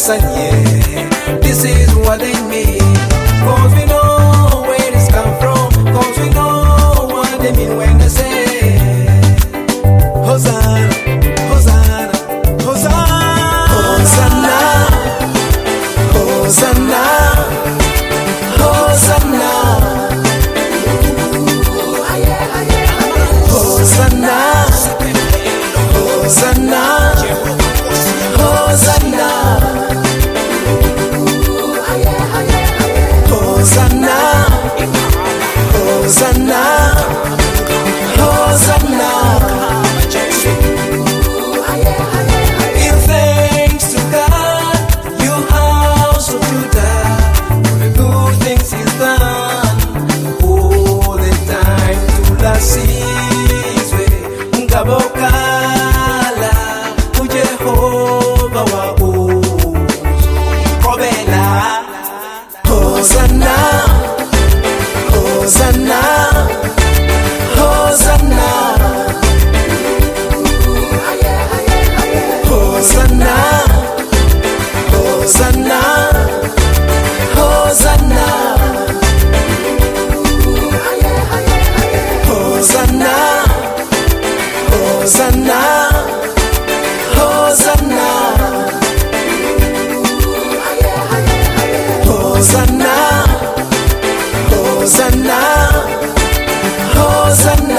said, yeah, this is what they mean. Cause we know where it's come from. Cause we know what they mean when they say Hosanna, Hosanna, Hosanna, Hosanna, Hosanna, Hosanna, Hosanna, Hosanna, Hosanna, Hosanna, Hosanna, Hosanna. Give thanks to God, you house of Judah, for the good things He's done. All the time to la sizwe, ngabokala, uJehova wa uzo, kobela. Hosanna, Hosanna, Hosanna, Hosanna, Hosanna, Hosanna, Hosanna, Hosanna, Hosanna, Hosanna, Hosanna, Hosanna.